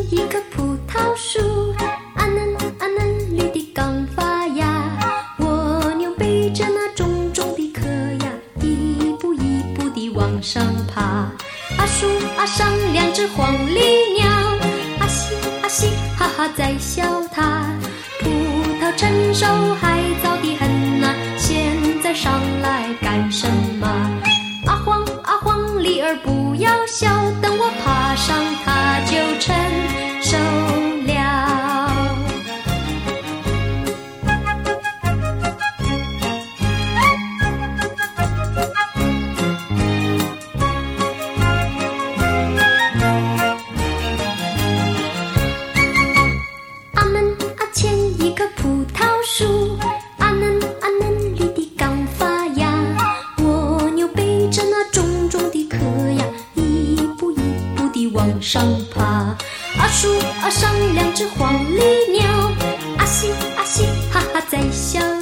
一棵葡萄树，啊嫩啊嫩绿的刚发芽。蜗牛背着那重重的壳呀，一步一步地往上爬。啊树啊上两只黄鹂鸟，啊嘻啊嘻哈哈在笑它。葡萄成熟还早得很呐，现在上来干什么？啊晃啊晃，梨儿不要笑，等我爬上它就成熟了。啊嫩啊前一棵葡萄树，啊嫩啊嫩绿的刚发芽。蜗牛背着那重重的壳呀，一步一步地往上爬。啊树啊上两只黄鹂鸟，啊嘻啊嘻哈哈在笑